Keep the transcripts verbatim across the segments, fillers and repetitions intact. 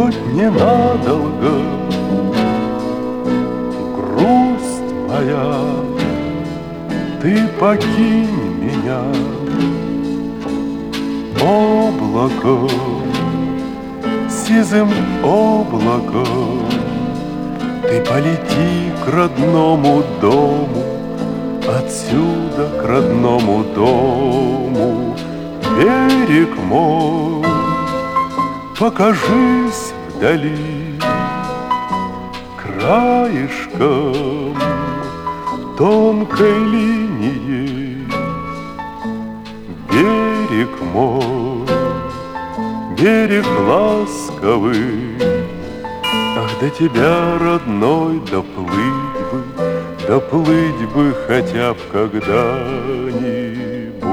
хоть ненадолго. Грусть моя, ты покинь меня, облако, сизым облаком. Ты полети к родному дому, отсюда к родному дому. Берег мой, покажись вдали, краешком тонкой линией. Берег мой, берег ласковый, ах, до тебя, родной, доплыть бы, доплыть бы хотя б когда-нибудь.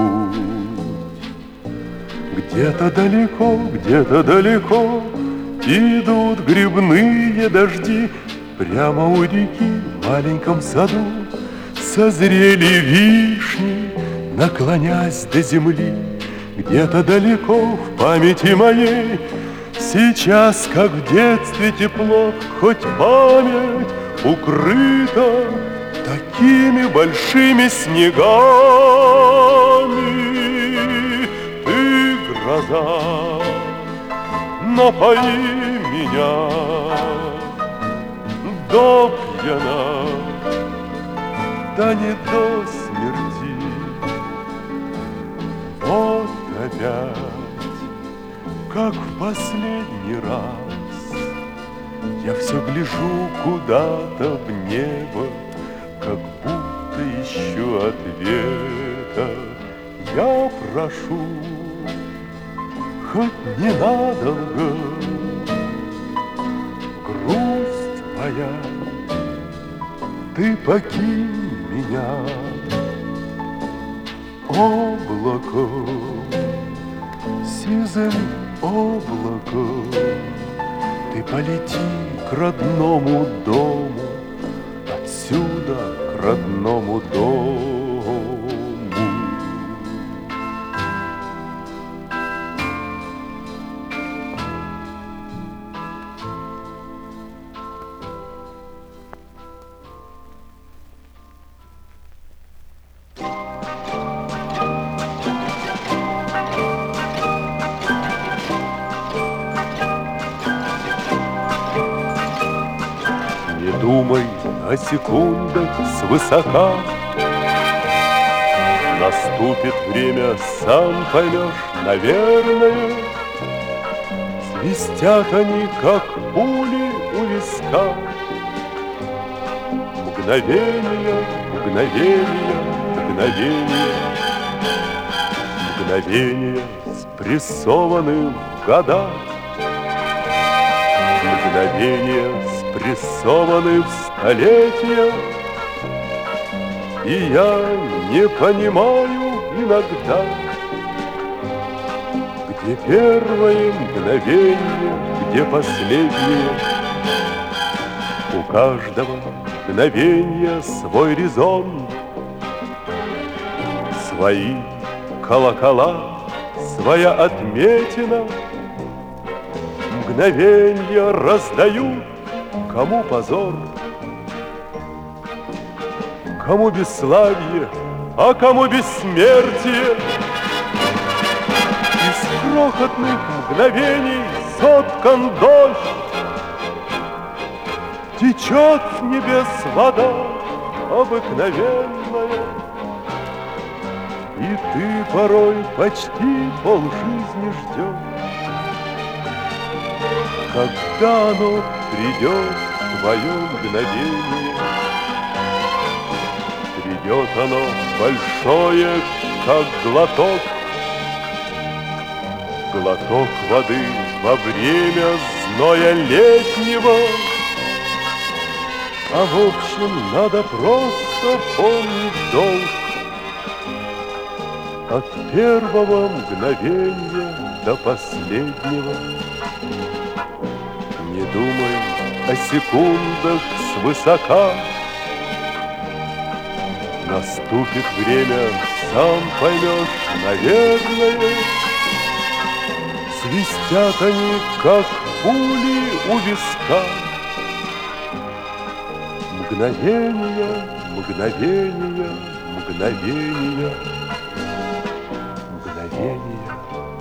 Где-то далеко, где-то далеко идут грибные дожди. Прямо у реки в маленьком саду созрели вишни, наклонясь до земли. Где-то далеко в памяти моей сейчас, как в детстве, тепло, хоть память укрыта такими большими снегами. Ты, гроза, напои меня до пьяна, да не до смерти. Вот опять, как в последний раз, я все гляжу куда-то в небо, как будто ищу ответа. Я прошу, хоть ненадолго, грусть моя, ты покинь меня, облако, сизым облаком. Ты полети к родному дому, отсюда к родному дому. Думай о секундах свысока, наступит время, сам поймешь, наверное. Свистят они, как пули у виска. Мгновение, мгновение, мгновение, мгновение, спрессованы в года. Мгновение, спрессованы в столетия, и я не понимаю иногда, где первое мгновение, где последнее. У каждого мгновения свой резон, свои колокола, своя отметина. Мгновенья раздают, кому позор, кому бесславие, а кому бессмертие. Из крохотных мгновений соткан дождь, течет с небес вода обыкновенная. И ты порой почти полжизни ждешь, когда оно придет, твое мгновение. Придет оно большое, как глоток, глоток воды во время зноя летнего. А в общем, надо просто помнить долг от первого мгновения до последнего. Не думай о секундах свысока, наступит время, сам поймешь, наверное. свистят они, как пули у виска. Мгновения, мгновения, мгновения, мгновения.